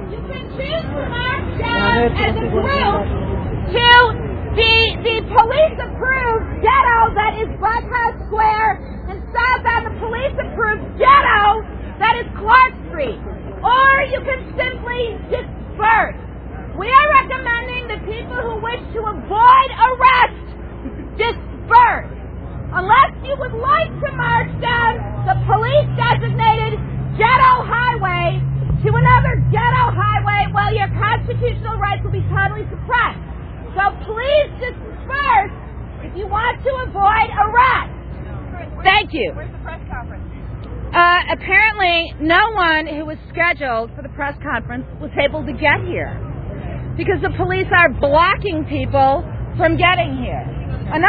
You can choose to march down as a group to the police-approved ghetto that is Buckhouse Square, and southbound the police-approved ghetto that is Clark Street. Or you can simply disperse. We are recommending that people who wish to avoid arrest disperse. Unless you would like to march down the police-designated ghetto highway to another ghetto highway, well, your constitutional rights will be totally suppressed. So please disperse if you want to avoid arrest. Thank you. Where's the press conference? Apparently, no one who was scheduled for the press conference was able to get here because the police are blocking people from getting here. An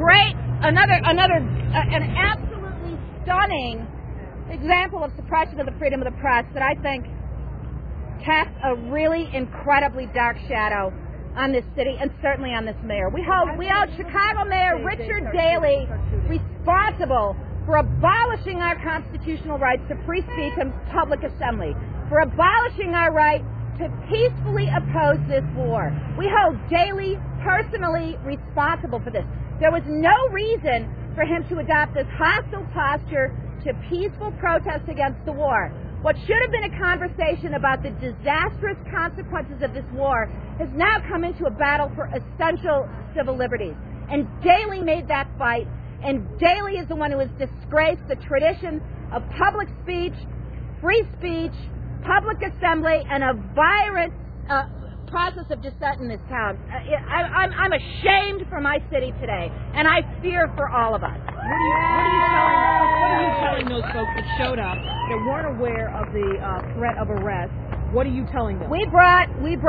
absolutely stunning example of suppression of the freedom of the press that I think casts a really incredibly dark shadow on this city and certainly on this mayor. We hold Chicago Mayor Richard Daley responsible for abolishing our constitutional rights to free speech and public assembly, for abolishing our right to peacefully oppose this war. We hold Daley personally responsible for this. There was no reason for him to adopt this hostile posture to peaceful protest against the war. What should have been a conversation about the disastrous consequences of this war has now come into a battle for essential civil liberties. And Daley made that fight, and Daley is the one who has disgraced the tradition of public speech, free speech, public assembly, and a vibrant process of dissent in this town. I'm ashamed for my city today, and I fear for all of us. What are you telling those folks that showed up that weren't aware of the threat of arrest? What are you telling them? We brought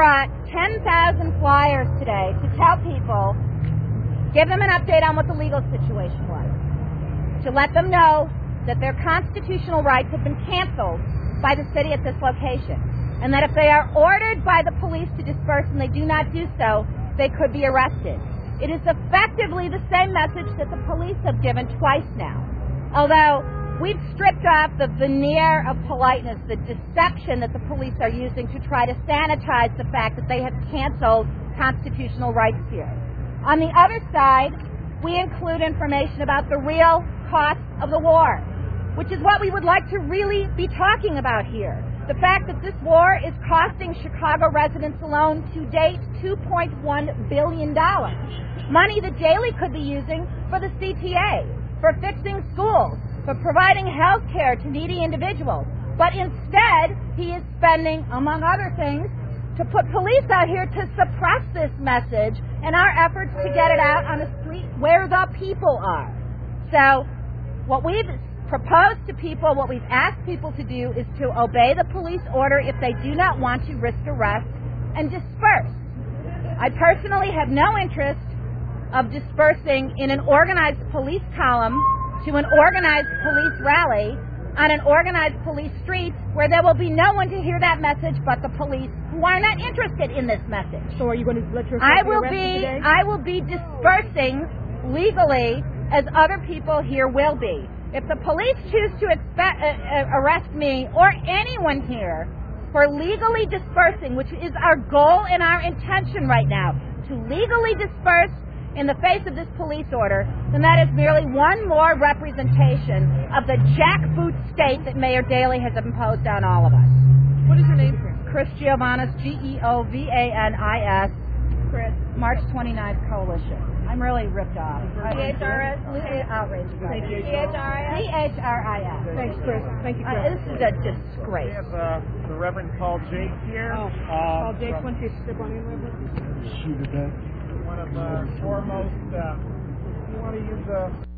10,000 flyers today to tell people, give them an update on what the legal situation was, to let them know that their constitutional rights have been canceled by the city at this location, and that if they are ordered by the police to disperse and they do not do so, they could be arrested. It is effectively the same message that the police have given twice now. Although we've stripped off the veneer of politeness, the deception that the police are using to try to sanitize the fact that they have canceled constitutional rights here. On the other side, we include information about the real cost of the war, which is what we would like to really be talking about here. The fact that this war is costing Chicago residents alone to date $2.1 billion. Money that Daley could be using for the CTA, for fixing schools, for providing health care to needy individuals. But instead, he is spending, among other things, to put police out here to suppress this message and our efforts to get it out on a street where the people are. So what we've proposed to people, what we've asked people to do is to obey the police order if they do not want to risk arrest and disperse. I personally have no interest of dispersing in an organized police column to an organized police rally on an organized police street where there will be no one to hear that message but the police who are not interested in this message. So are you going to let yourself I will be dispersing legally as other people here will be. If the police choose to arrest me or anyone here for legally dispersing, which is our goal and our intention right now, to legally disperse in the face of this police order, then that is merely one more representation of the jackboot state that Mayor Daley has imposed on all of us. What is your name? Chris Giovanis, Geovanis. Chris. March 29th Coalition. I'm really ripped off. CHRS? Outrage. Thank you. CHRIS. Thanks, Chris. Thank you, Chris. This is a disgrace. We have the Reverend Paul Jakes here. Paul Jakes, want you to step on in, Reverend? Shoot it back. One of the foremost, you want to use